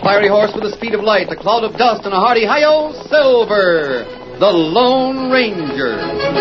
fiery horse with the speed of light, a cloud of dust, and a hearty hi-yo, Silver, the Lone Ranger.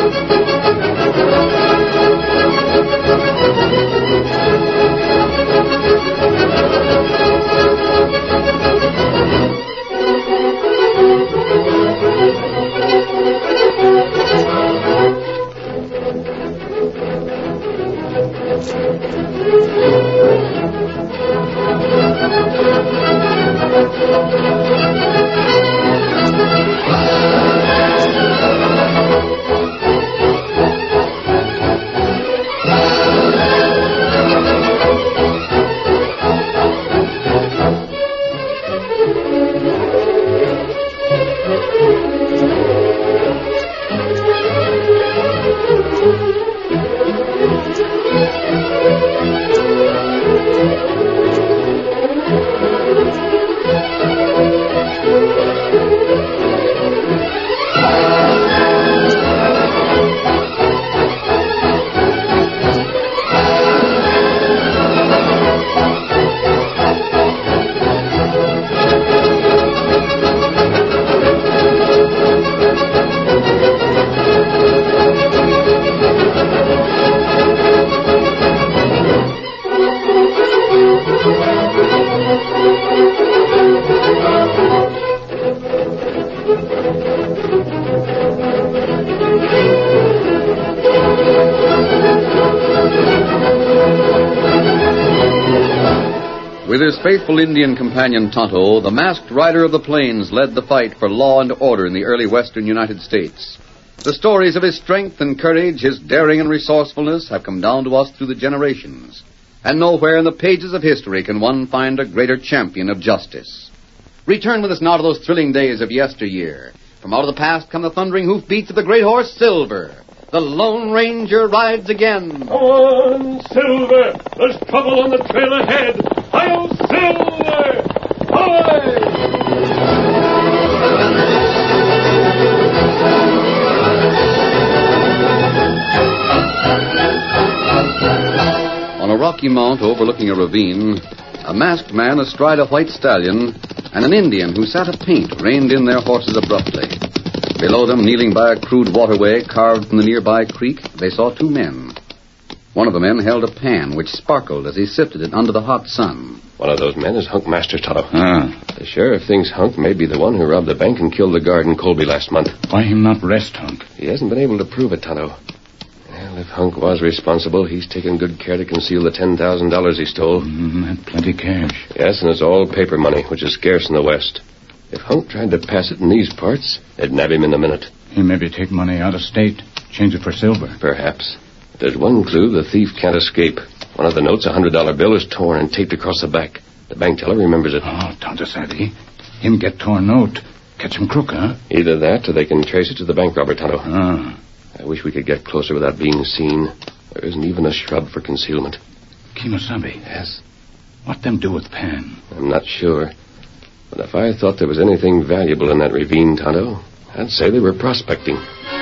With his faithful Indian companion Tonto, the masked rider of the plains led the fight for law and order in the early western United States. The stories of his strength and courage, his daring and resourcefulness have come down to us through the generations. And nowhere in the pages of history can one find a greater champion of justice. Return with us now to those thrilling days of yesteryear. From out of the past come the thundering hoofbeats of the great horse Silver. The Lone Ranger rides again. Come on, Silver. There's trouble on the trail ahead. Hi-yo, Silver! Hi! On a rocky mount overlooking a ravine, a masked man astride a white stallion and an Indian who sat a paint reined in their horses abruptly. Below them, kneeling by a crude waterway carved from the nearby creek, they saw two men. One of the men held a pan which sparkled as he sifted it under the hot sun. One of those men is Hunk Master, Tonto. The sheriff thinks Hunk may be the one who robbed the bank and killed the guard in Colby last month. Why him not arrest Hunk? He hasn't been able to prove it, Tonto. Well, if Hunk was responsible, he's taken good care to conceal the $10,000 he stole. Had plenty cash. Yes, and it's all paper money, which is scarce in the West. If Hunk tried to pass it in these parts, they'd nab him in a minute. He maybe take money out of state, change it for silver. Perhaps. But there's one clue: the thief can't escape. One of the notes, a $100 bill, is torn and taped across the back. The bank teller remembers it. Oh, Tonto Savvy. Him get torn note. Catch him crook, huh? Either that, or they can trace it to the bank robber, Tonto. I wish we could get closer without being seen. There isn't even a shrub for concealment. Kimosabe. Yes? What them do with Pan? I'm not sure. But if I thought there was anything valuable in that ravine, Tonto, I'd say they were prospecting.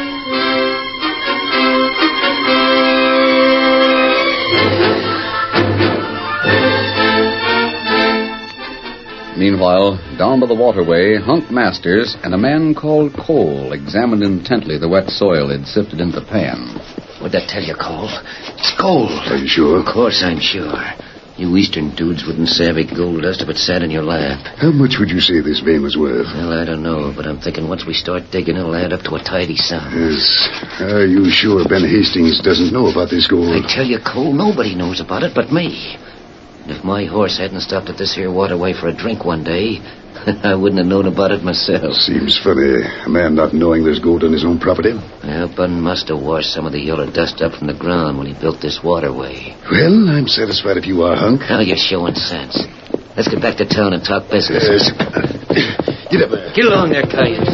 Meanwhile, down by the waterway, Hunk Masters and a man called Cole examined intently the wet soil they'd sifted into the pan. What'd that tell you, Cole? It's gold. Are you sure? Of course I'm sure. You eastern dudes wouldn't savvy gold dust if it sat in your lap. How much would you say this vein was worth? Well, I don't know, but I'm thinking once we start digging, it'll add up to a tidy sum. Yes. Are you sure Ben Hastings doesn't know about this gold? I tell you, Cole, nobody knows about it but me. And if my horse hadn't stopped at this here waterway for a drink one day, I wouldn't have known about it myself. Seems funny, a man not knowing there's gold on his own property. Well, Bun must have washed some of the yellow dust up from the ground when he built this waterway. Well, I'm satisfied if you are, Hunk. Now you're showing sense. Let's get back to town and talk business. Yes. Get up there. Get along there, Coyote.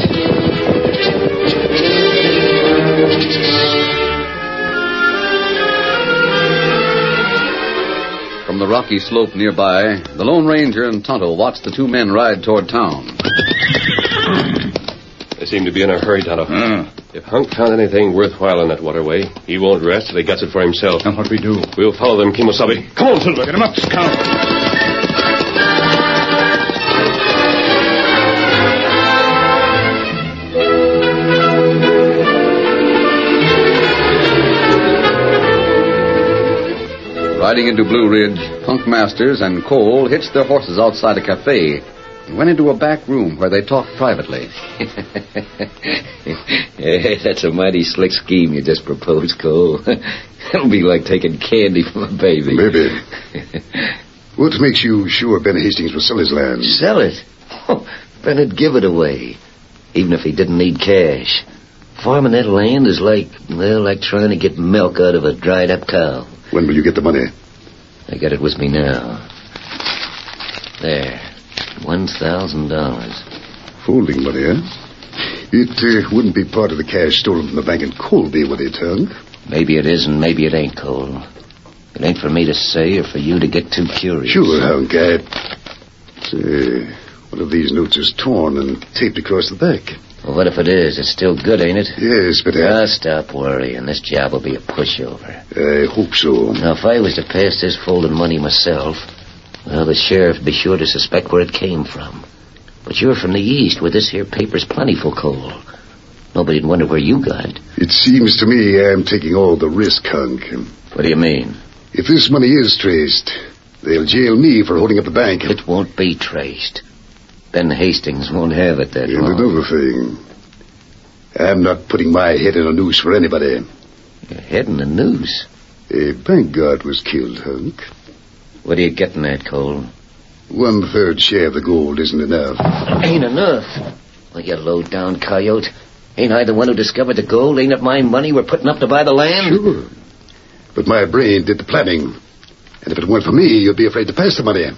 From the rocky slope nearby, the Lone Ranger and Tonto watched the two men ride toward town. They seem to be in a hurry, Tonto. If Hunk found anything worthwhile in that waterway, he won't rest till he gets it for himself. And what we do? We'll follow them, Kimosabe. Come on, Silver. Get him up, Scout. Riding into Blue Ridge, Punk Masters and Cole hitched their horses outside a cafe and went into a back room where they talked privately. Hey, that's a mighty slick scheme you just proposed, Cole. It'll be like taking candy from a baby. Maybe. What makes you sure Ben Hastings will sell his land? Sell it? Ben'd give it away, even if he didn't need cash. Farming that land is like trying to get milk out of a dried-up cow. When will you get the money? I got it with me now. There, $1,000. Folding money, huh? It wouldn't be part of the cash stolen from the bank in Colby, would it, Hunk? Maybe it is and maybe it ain't, Cole. It ain't for me to say or for you to get too curious. Sure, Hunk. Say, one of these notes is torn and taped across the back. Well, what if it is? It's still good, ain't it? Yes, but... Stop worrying. This job will be a pushover. I hope so. Now, if I was to pass this folded money myself, well, the sheriff would be sure to suspect where it came from. But you're from the east, where this here paper's plentiful, Cole. Nobody'd wonder where you got it. It seems to me I'm taking all the risk, Hunk. What do you mean? If this money is traced, they'll jail me for holding up the bank. It won't be traced. Ben Hastings won't have it that And long. another thing, I'm not putting my head in a noose for anybody. Your head in the noose? A bank guard was killed, Hunk. What are you getting at, Cole? 1/3 share of the gold isn't enough. Ain't enough? Well, you low-down coyote. Ain't I the one who discovered the gold? Ain't it my money we're putting up to buy the land? Sure. But my brain did the planning. And if it weren't for me, you'd be afraid to pass the money.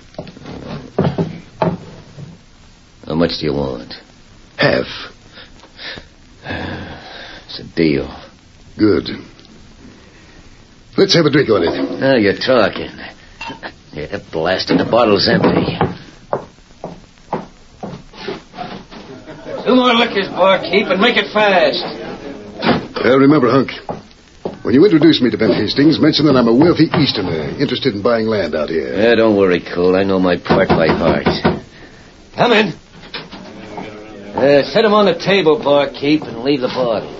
How much do you want? Half. It's a deal. Good. Let's have a drink on it. Now you're talking. Yeah, blasting the bottle's empty. 2 more liquors, barkeep, and make it fast. Remember, Hunk, when you introduce me to Ben Hastings, mention that I'm a wealthy Easterner interested in buying land out here. Yeah, don't worry, Cole. I know my part by heart. Come in. Set him on the table, barkeep, and leave the bottle.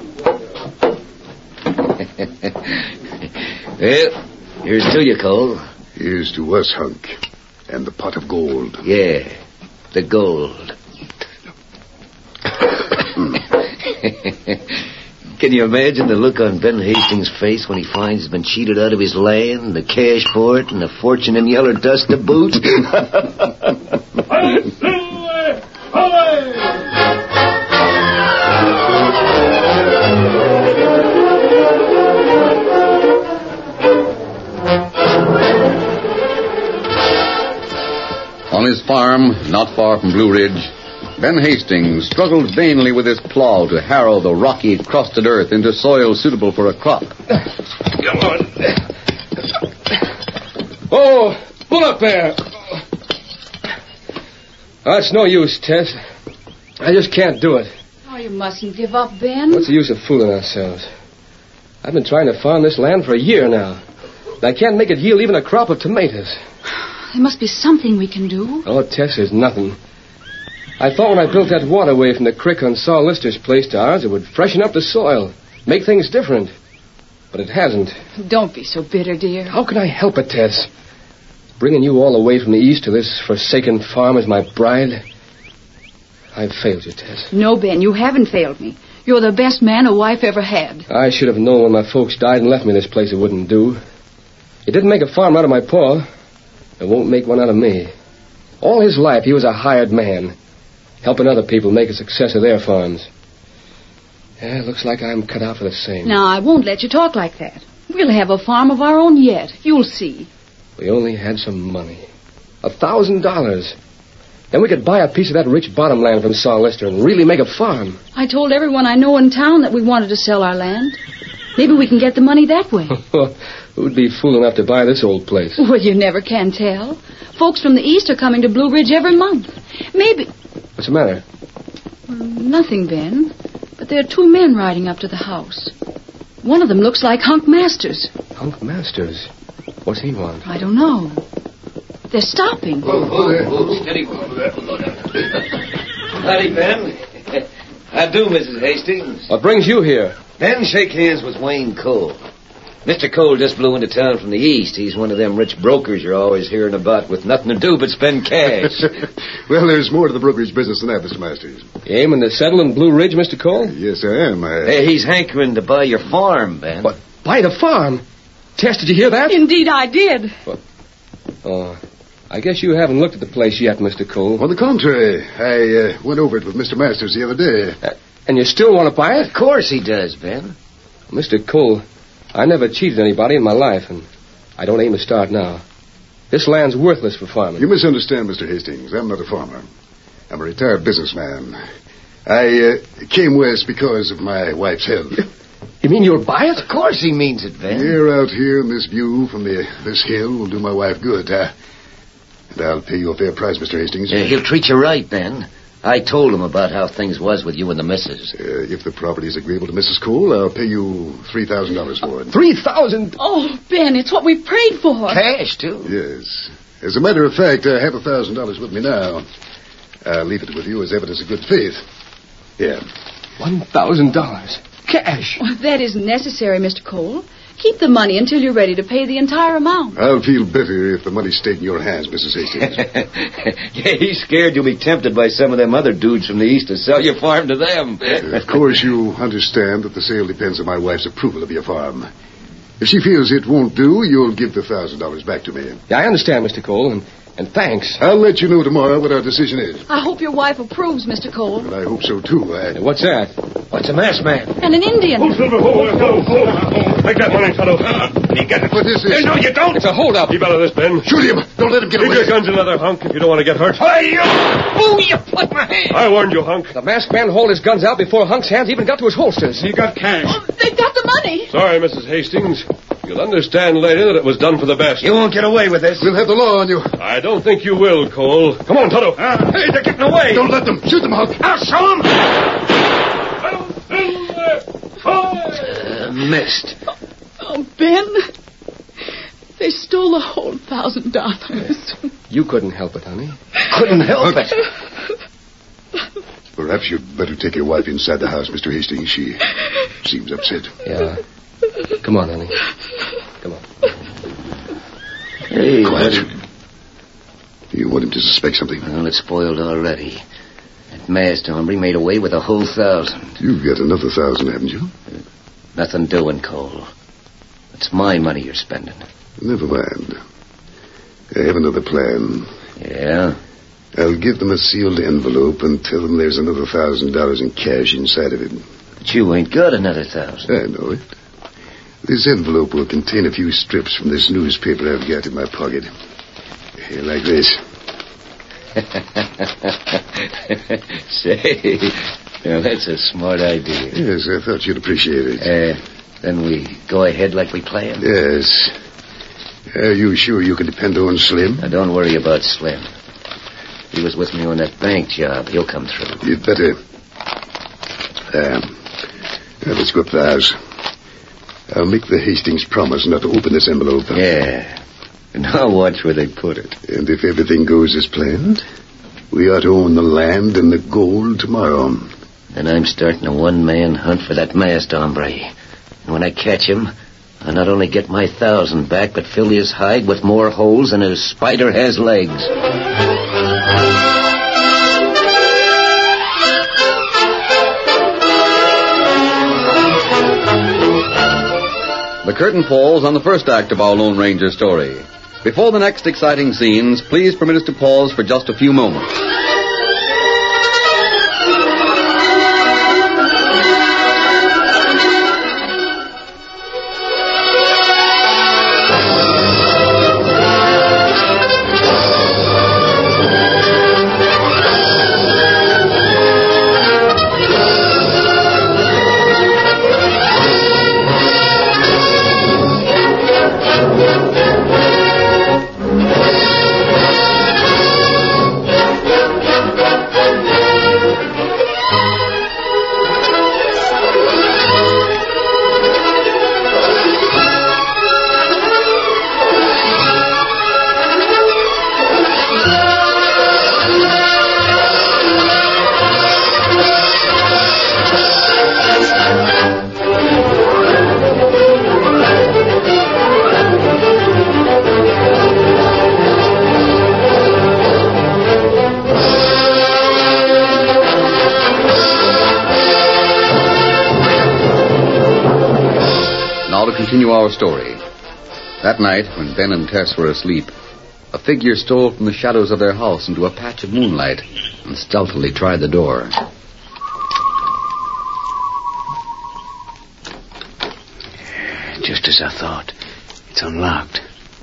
Well, here's to you, Cole. Here's to us, Hunk, and the pot of gold. Yeah, the gold. Can you imagine the look on Ben Hastings' face when he finds he's been cheated out of his land, the cash for it, and a fortune in yellow dust to boot? On his farm, not far from Blue Ridge, Ben Hastings struggled vainly with his plow to harrow the rocky, crusted earth into soil suitable for a crop. Come on. Oh, pull up there. That's no use, Tess. I just can't do it. Oh, you mustn't give up, Ben. What's the use of fooling ourselves? I've been trying to farm this land for a year now. And I can't make it yield even a crop of tomatoes. There must be something we can do. Oh, Tess, there's nothing. I thought when I built that waterway from the creek on Saul Lister's place to ours, it would freshen up the soil, make things different. But it hasn't. Don't be so bitter, dear. How can I help it, Tess? Bringing you all the way from the east to this forsaken farm as my bride? I've failed you, Tess. No, Ben, you haven't failed me. You're the best man a wife ever had. I should have known when my folks died and left me this place it wouldn't do. It didn't make a farm out of my pa. It won't make one out of me. All his life, he was a hired man, helping other people make a success of their farms. Yeah, it looks like I'm cut out for the same. Now, I won't let you talk like that. We'll have a farm of our own yet. You'll see. We only had some money. $1,000. Then we could buy a piece of that rich bottomland from Saul Lister and really make a farm. I told everyone I know in town that we wanted to sell our land. Maybe we can get the money that way. Who'd be fool enough to buy this old place? Well, you never can tell. Folks from the east are coming to Blue Ridge every month. Maybe... What's the matter? Nothing, Ben. But there are 2 men riding up to the house. One of them looks like Hunk Masters. Hunk Masters? What's he want? I don't know. They're stopping. Steady. Howdy, Ben. How do, Mrs. Hastings? What brings you here? Ben, shake hands with Wayne Cole. Mr. Cole just blew into town from the east. He's one of them rich brokers you're always hearing about with nothing to do but spend cash. Well, there's more to the brokerage business than that, Mr. Masters. You aiming to settle in Blue Ridge, Mr. Cole? Yes, I am. Hey, he's hankering to buy your farm, Ben. What? Buy the farm? Tess, did you hear that? Indeed, I did. Oh, I guess you haven't looked at the place yet, Mr. Cole. On the contrary, I went over it with Mr. Masters the other day. And you still want to buy it? Of course he does, Ben. Mr. Cole, I never cheated anybody in my life, and I don't aim to start now. This land's worthless for farming. You misunderstand, Mr. Hastings. I'm not a farmer. I'm a retired businessman. I came west because of my wife's health. You mean you'll buy it? Of course he means it, Ben. Here out here in this view from this hill will do my wife good. And I'll pay you a fair price, Mr. Hastings. He'll treat you right, Ben. I told him about how things was with you and the missus. If the property is agreeable to Mrs. Cole, I'll pay you $3,000 for it. $3,000? Oh, Ben, it's what we prayed for. Cash, too. Yes. As a matter of fact, I have $1,000 with me now. I'll leave it with you as evidence of good faith. Here. $1,000. Cash. Well, that isn't necessary, Mr. Cole. Keep the money until you're ready to pay the entire amount. I'll feel better if the money stayed in your hands, Mrs. Hastings. Yeah, he's scared you'll be tempted by some of them other dudes from the east to sell your farm to them. Of course, you understand that the sale depends on my wife's approval of your farm. If she feels it won't do, you'll give the $1,000 back to me. Yeah, I understand, Mr. Cole, and thanks. I'll let you know tomorrow what our decision is. I hope your wife approves, Mr. Cole. And I hope so, too. What's that? What's a masked man? And an Indian. Silver, take that money, Tonto. You get it. What is this? No, you don't. It's a holdup. Keep out of this, Ben. Shoot him. Don't let him get Keep away. your guns in leather, Hunk, if you don't want to get hurt. Hey, you! Oh, you put my hand! I warned you, Hunk. The masked man hauled his guns out before Hunk's hands even got to his holsters. He got cash. Oh, they've got the money. Sorry, Mrs. Hastings. You'll understand later that it was done for the best. You won't get away with this. We'll have the law on you. I don't think you will, Cole. Come on, Tonto. Hey, they're getting away. Don't let them. Shoot them, Huck. I'll show him. Missed. Oh, Ben. They stole the whole $1,000. You couldn't help it, honey. Couldn't help it. Perhaps you'd better take your wife inside the house, Mr. Hastings. She seems upset. Yeah. Come on, honey. Come on. Hey, Quiet. You want him to suspect something? Well, it's spoiled already. That masked hombre made away with a whole 1,000. You've got another 1,000, haven't you? Nothing doing, Cole. It's my money you're spending. Never mind. I have another plan. Yeah? I'll give them a sealed envelope and tell them there's another $1,000 in cash inside of it. But you ain't got another 1,000. I know it. This envelope will contain a few strips from this newspaper I've got in my pocket. Here, like this. Say, now that's a smart idea. Yes, I thought you'd appreciate it. Then we go ahead like we planned? Yes. Are you sure you can depend on Slim? Now, don't worry about Slim. He was with me on that bank job. He'll come through. You'd better. Now, let's go up the house. I'll make the Hastings promise not to open this envelope. Yeah. And I'll watch where they put it. And if everything goes as planned, we ought to own the land and the gold tomorrow. Then I'm starting a one-man hunt for that masked hombre. And when I catch him, I'll not only get my 1,000 back, but fill his hide with more holes than a spider has legs. The curtain falls on the first act of our Lone Ranger story. Before the next exciting scenes, please permit us to pause for just a few moments. continue our story. That night, when Ben and Tess were asleep, a figure stole from the shadows of their house into a patch of moonlight and stealthily tried the door. Just as I thought. It's unlocked.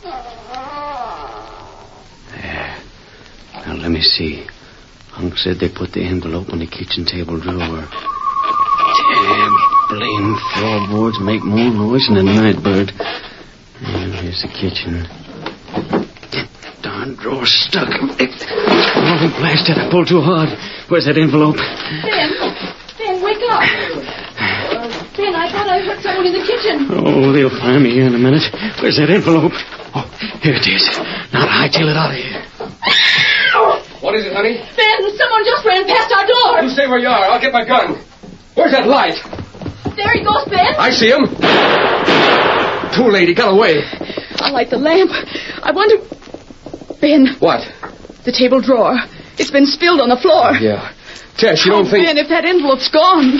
There. Now, let me see. Hunk said they put the envelope on the kitchen table drawer. Damn blame floorboards make more noise than a night bird. And here's the kitchen. Darn drawer stuck. Oh, blasted. I pulled too hard. Where's that envelope? Ben, wake up. Ben, I thought I heard someone in the kitchen. Oh, they'll find me here in a minute. Where's that envelope? Oh, here it is. Now hightail it out of here. What is it, honey? Ben, someone just ran past our door. You stay where you are. I'll get my gun. Where's that light? There he goes, Ben. I see him. Too late. He got away. I'll light the lamp. I wonder... Ben. What? The table drawer. It's been spilled on the floor. Yeah. Tess, you don't think... Ben, if that envelope's gone...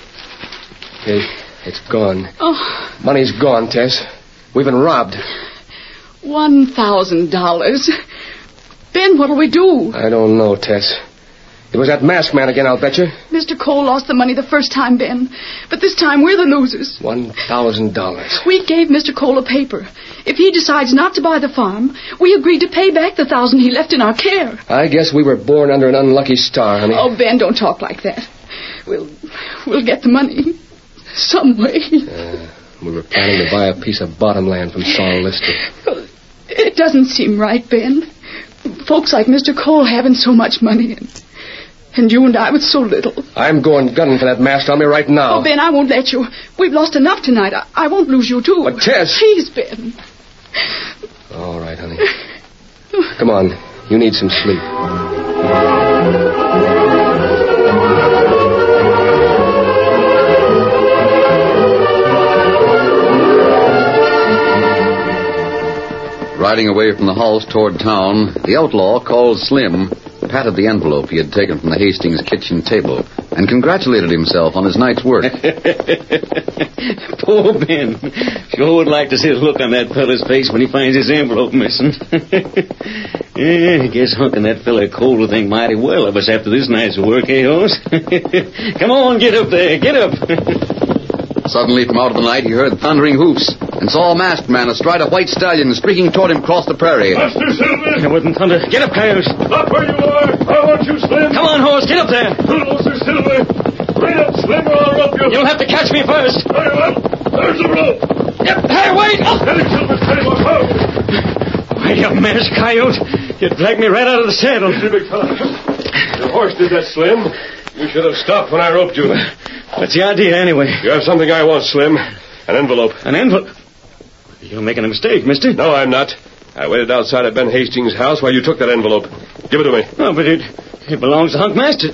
It's gone. Oh. Money's gone, Tess. We've been robbed. $1,000. Ben, what'll we do? I don't know, Tess. It was that masked man again, I'll bet you. Mr. Cole lost the money the first time, Ben. But this time we're the losers. $1,000. We gave Mr. Cole a paper. If he decides not to buy the farm, we agreed to pay back the $1,000 he left in our care. I guess we were born under an unlucky star, honey. Oh, Ben, don't talk like that. We'll get the money. Some way. We were planning to buy a piece of bottom land from Saul Lister. It doesn't seem right, Ben. Folks like Mr. Cole having so much money and you and I with so little. I'm going gunning for that mask on me right now. Oh, Ben, I won't let you. We've lost enough tonight. I won't lose you, too. But, Tess... Please, Ben. All right, honey. Come on. You need some sleep. Riding away from the house toward town, the outlaw, called Slim, patted the envelope he had taken from the Hastings kitchen table and congratulated himself on his night's work. Poor Ben. Sure would like to see the look on that fella's face when he finds his envelope missing. I guess Hunk and that fella Cole will think mighty well of us after this night's work, eh, Hoss? Come on, get up there, get up. Suddenly, from out of the night, he heard thundering hoofs and saw a masked man astride a white stallion streaking toward him across the prairie. Master Silver! It wasn't thunder. Get up, Coyote. Stop where you are! I want you, Slim! Come on, Hoss, get up there! Master Silver! Right up, Slim, or I'll rope you! You'll have to catch me first! Very well. There's the rope! Yep. Hey, wait! Oh. Steady, Silver, steady, watch out! Why, you masked coyote! You dragged me right out of the saddle. Easy, big fella. Your horse did that, Slim. You should have stopped when I roped you. What's the idea, anyway? You have something I want, Slim. An envelope. An envelope? You're making a mistake, mister. No, I'm not. I waited outside of Ben Hastings' house while you took that envelope. Give it to me. Oh, but it belongs to Hunk Master.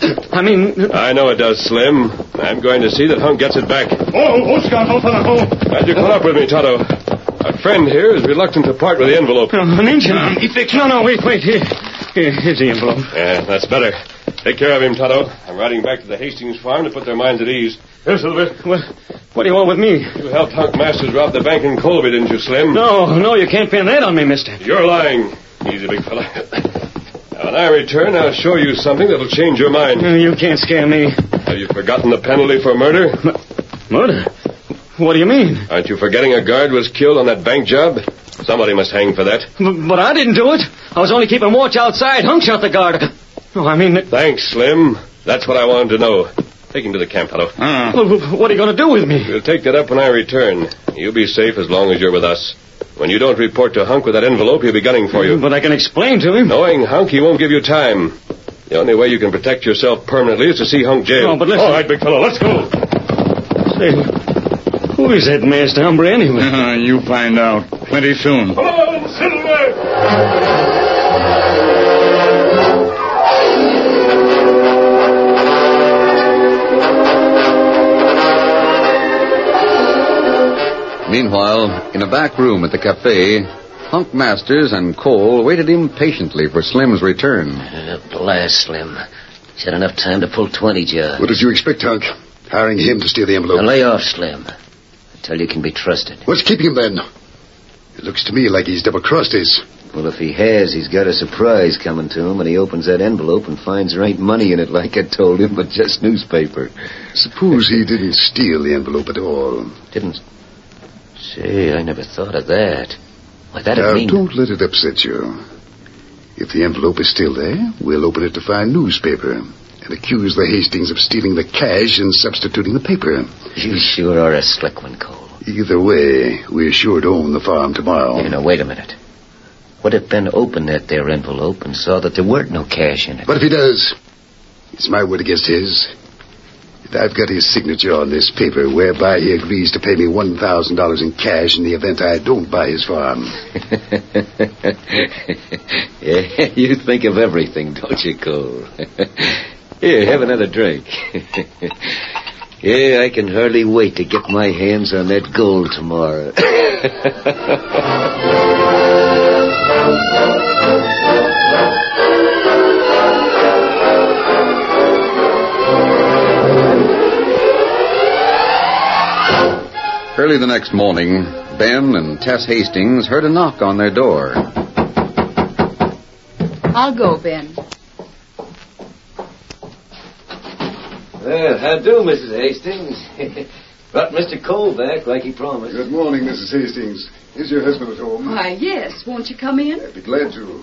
I know it does, Slim. I'm going to see that Hunk gets it back. Oh, Scott, hold on, hold. Glad you caught up with me, Tonto. A friend here is reluctant to part with the envelope. Oh, an Injun. No, wait. Here's the envelope. Yeah, that's better. Take care of him, Tonto. I'm riding back to the Hastings farm to put their minds at ease. Here, Silver. Well, what do you want with me? You helped Hunk Masters rob the bank in Colby, didn't you, Slim? No, you can't pin that on me, mister. You're lying. Easy, big fella. Now, when I return, I'll show you something that'll change your mind. You can't scare me. Have you forgotten the penalty for murder? Murder? What do you mean? Aren't you forgetting a guard was killed on that bank job? Somebody must hang for that. But I didn't do it. I was only keeping watch outside. Hunk shot the guard. Thanks, Slim. That's what I wanted to know. Take him to the camp, Tonto. Well, what are you going to do with me? We'll take that up when I return. You'll be safe as long as you're with us. When you don't report to Hunk with that envelope, he'll be gunning for you. But I can explain to him. Knowing Hunk, he won't give you time. The only way you can protect yourself permanently is to see Hunk jailed. Oh, but listen. All right, big fellow, let's go. Say, who is that masked hombre anyway? You find out plenty soon. Come on, Silver! Meanwhile, in a back room at the cafe, Hunk Masters and Cole waited impatiently for Slim's return. Blast, Slim. He's had enough time to pull 20 jobs. What did you expect, Hunk? Hiring him to steal the envelope? Now lay off, Slim. tell you can be trusted. What's keeping him then? It looks to me like he's double-crossed us. Well, if he has, he's got a surprise coming to him when he opens that envelope and finds there ain't money in it like I told him, but just newspaper. Suppose he didn't steal the envelope at all. Didn't? Say, I never thought of that. Why, that'd Now, mean... don't let it upset you. If the envelope is still there, we'll open it to find newspaper and accuse the Hastings of stealing the cash and substituting the paper. You sure are a slick one, Cole. Either way, we're sure to own the farm tomorrow. Now, wait a minute. What if Ben opened that there envelope and saw that there weren't no cash in it? But if he does, it's my word against his. And I've got his signature on this paper whereby he agrees to pay me $1,000 in cash in the event I don't buy his farm. Yeah, you think of everything, don't you, Cole? Here, have another drink. Yeah, I can hardly wait to get my hands on that gold tomorrow. Early the next morning, Ben and Tess Hastings heard a knock on their door. I'll go, Ben. Well, how do, Mrs. Hastings? Brought Mr. Cole back like he promised. Good morning, Mrs. Hastings. Is your husband at home? Why, yes. Won't you come in? I'd be glad to.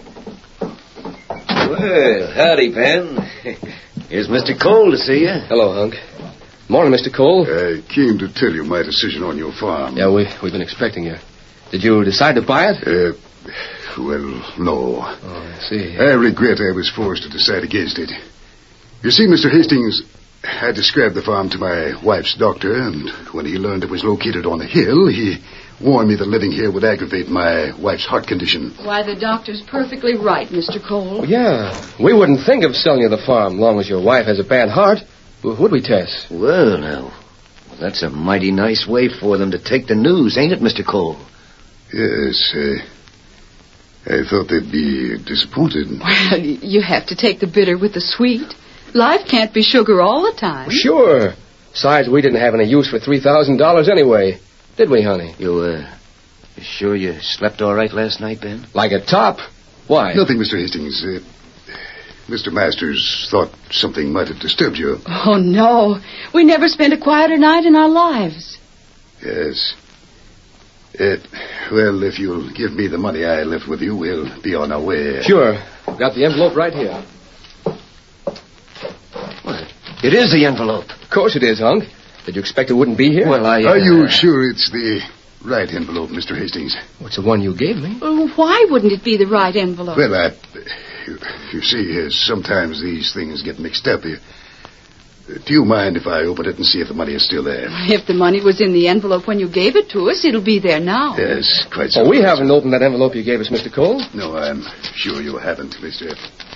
Well, howdy, Ben. Here's Mr. Cole to see you. Hello, Hunk. Morning, Mr. Cole. I came to tell you my decision on your farm. Yeah, we've been expecting you. Did you decide to buy it? Well, no. Oh, I see. I regret I was forced to decide against it. You see, Mr. Hastings, I described the farm to my wife's doctor, and when he learned it was located on a hill, he warned me that living here would aggravate my wife's heart condition. Why, the doctor's perfectly right, Mr. Cole. Well, yeah, we wouldn't think of selling you the farm long as your wife has a bad heart. Would we, Tess? Well, now, that's a mighty nice way for them to take the news, ain't it, Mr. Cole? Yes, I thought they'd be disappointed. Well, you have to take the bitter with the sweet. Life can't be sugar all the time. Sure. Besides, we didn't have any use for $3,000 anyway. Did we, honey? You sure you slept all right last night, Ben? Like a top. Why? Nothing, Mr. Hastings. Mr. Masters thought something might have disturbed you. Oh, no. We never spent a quieter night in our lives. Yes. Well, if you'll give me the money I left with you, we'll be on our way. Sure. Got the envelope right here. What? It is the envelope. Of course it is, Hunk. Did you expect it wouldn't be here? Well, Are you sure it's the right envelope, Mr. Hastings? What's the one you gave me? Why wouldn't it be the right envelope? Well, you see, sometimes these things get mixed up. Do you mind if I open it and see if the money is still there? If the money was in the envelope when you gave it to us, it'll be there now. Yes, quite so. Oh, we haven't opened that envelope you gave us, Mr. Cole. No, I'm sure you haven't, Mr.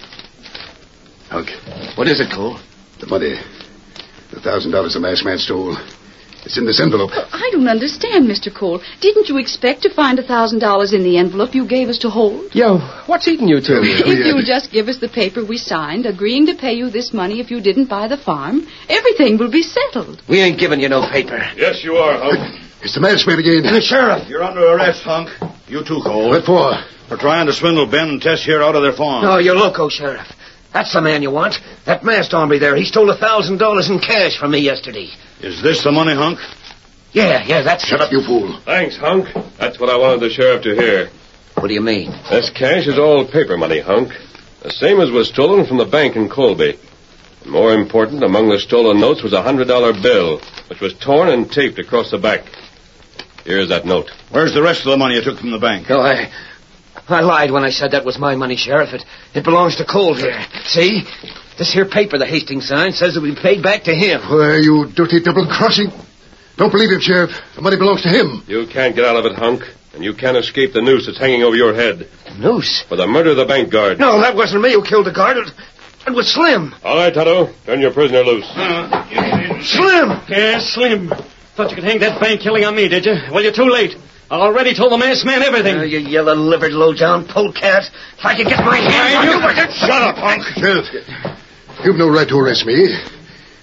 Hunk. What is it, Cole? The money. The $1,000 the masked man stole. It's in this envelope. I don't understand, Mr. Cole. Didn't you expect to find $1,000 in the envelope you gave us to hold? Yo, what's eating you two? If you just give us the paper we signed, agreeing to pay you this money if you didn't buy the farm, everything will be settled. We ain't giving you no paper. Yes, you are, Hunk. It's the masked man again. And the sheriff. You're under arrest, Hunk. You too, Cole. What for? For trying to swindle Ben and Tess here out of their farm. No, you're loco, Sheriff. That's the man you want. That masked hombre there. He stole $1,000 in cash from me yesterday. Is this the money, Hunk? Yeah, that's Shut it. up, you fool. Thanks, Hunk. That's what I wanted the sheriff to hear. What do you mean? This cash is all paper money, Hunk. The same as was stolen from the bank in Colby. And more important, among the stolen notes was a $100 bill, which was torn and taped across the back. Here's that note. Where's the rest of the money you took from the bank? No, I lied when I said that was my money, Sheriff. It belongs to Cole here. See? This here paper the Hastings signed says it will be paid back to him. Why, you dirty double-crossing. Don't believe him, Sheriff. The money belongs to him. You can't get out of it, Hunk. And you can't escape the noose that's hanging over your head. The noose? For the murder of the bank guard. No, that wasn't me who killed the guard. It was Slim. All right, Tonto. Turn your prisoner loose. Slim! Yes, Slim. Thought you could hang that bank killing on me, did you? Well, you're too late. I already told the masked man everything. You yellow-livered, low-down polecat. If I could get my hands on you... Shut up, punk. Sheriff, you've no right to arrest me.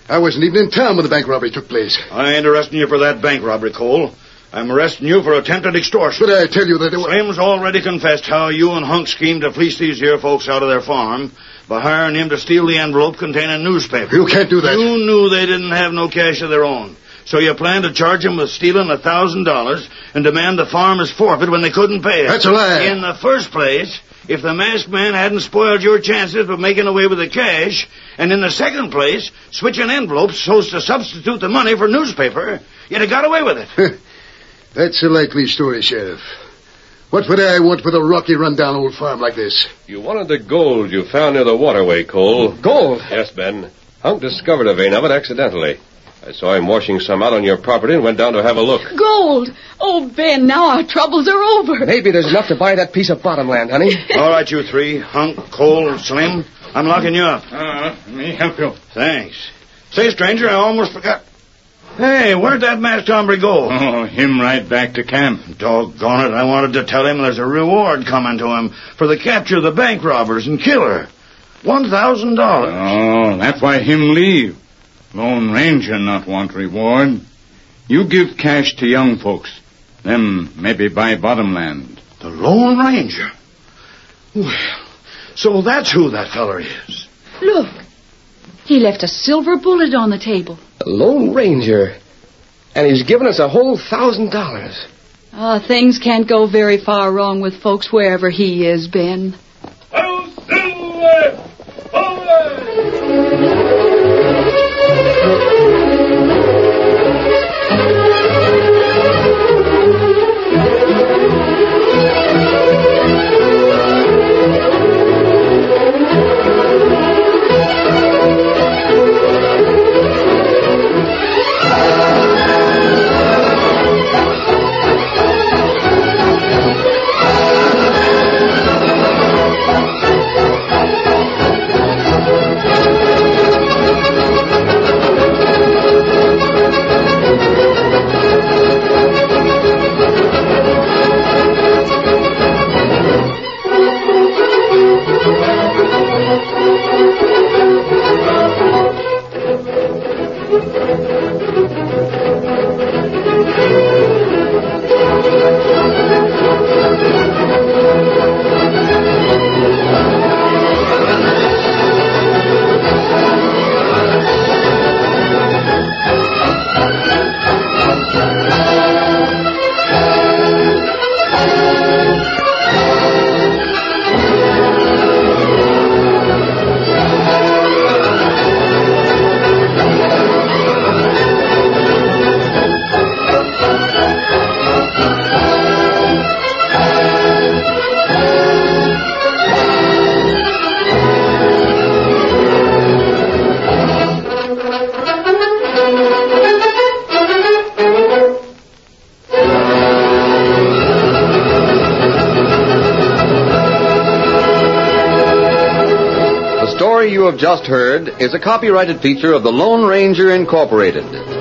I wasn't even in town when the bank robbery took place. I ain't arresting you for that bank robbery, Cole. I'm arresting you for attempted extortion. But I tell you that... Slim's already confessed how you and Hunk schemed to fleece these here folks out of their farm by hiring him to steal the envelope containing newspaper. You can't do that. You knew they didn't have no cash of their own. So you planned to charge him with stealing $1,000 and demand the farmers forfeit when they couldn't pay it. That's a lie. In the first place, if the masked man hadn't spoiled your chances of making away with the cash, and in the second place, switching envelopes so as to substitute the money for newspaper, you'd have got away with it. That's a likely story, Sheriff. What would I want with a rocky, run-down old farm like this? You wanted the gold you found near the waterway, Cole. Gold? Yes, Ben. Hunk discovered a vein of it accidentally. I saw him washing some out on your property and went down to have a look. Gold! Oh, Ben, now our troubles are over. Maybe there's enough to buy that piece of bottomland, honey. All right, you three, Hunk, Cole, Slim, I'm locking you up. Let me help you. Thanks. Say, stranger, I almost forgot. Hey, where'd that masked hombre go? Oh, him right back to camp. Doggone it, I wanted to tell him there's a reward coming to him for the capture of the bank robbers and killer. $1,000. Oh, that's why him leave. Lone Ranger not want reward. You give cash to young folks. Them maybe buy bottomland. The Lone Ranger? Well, so that's who that feller is. Look, he left a silver bullet on the table. The Lone Ranger. And he's given us a whole $1,000. Things can't go very far wrong with folks wherever he is, Ben. The story you have just heard is a copyrighted feature of the Lone Ranger Incorporated.